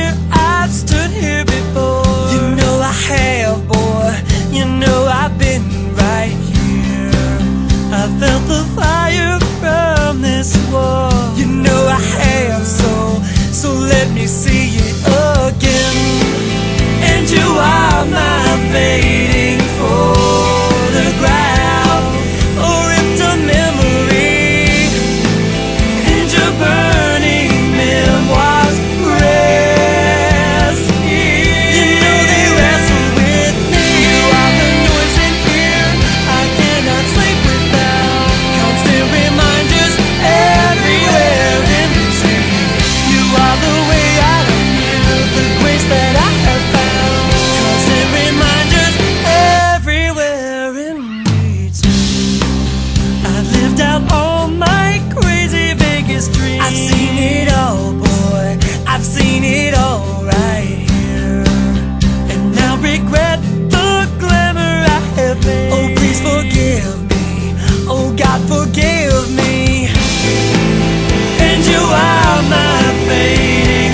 where I've stood here before. You know I have, boy, you know I've been right here. I felt the fire from this war. You know I have, so let me see it again. And you are my fading photograph, or ripped a memory, and your burning memoirs rest. You know they wrestle with me. You are the noise in here I cannot sleep without. Constant reminders everywhere in between. You are the way out of here, the grace that I have found. Constant reminders everywhere in between. I've lived out all my crazy Vegas dreams. I've seen it all, boy, I've seen it all right here. And now regret the glamour I have made. Oh, please forgive me, oh God, forgive me. And you are my fading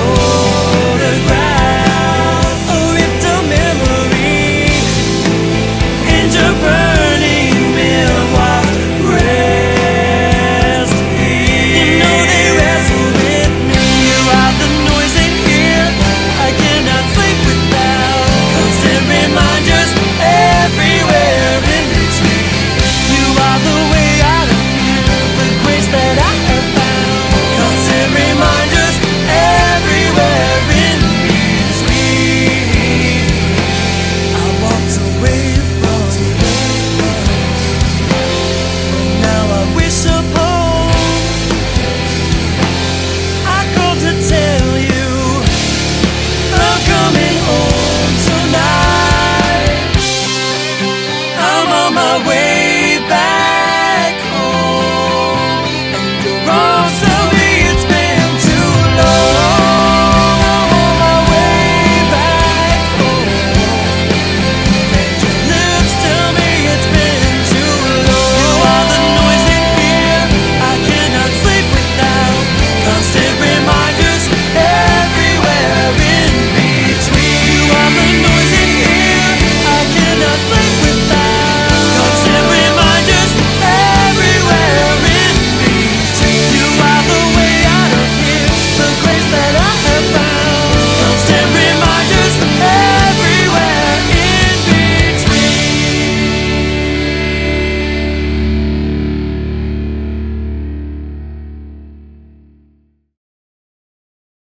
photograph, a ripped a memory, and your burning memoir rest. You know they wrestle with me. You are the noise in here I cannot sleep without. Constant reminders everywhere in between. You are the way out of here, the grace that I have found. Constant reminders everywhere in between. I walked away from you, but now I wish upon. I called to tell you I'm coming home tonight. I'm on my way back home, and your arms tell me it's been too long. I'm on my way back home, and your lips tell me it's been too long. You are the noise in here I cannot sleep without. Constant reminders everywhere in between. You are the noise in here I cannot sleep without. Constant reminders everywhere in between. You are the way out of here, the grace that I have found. Constant reminders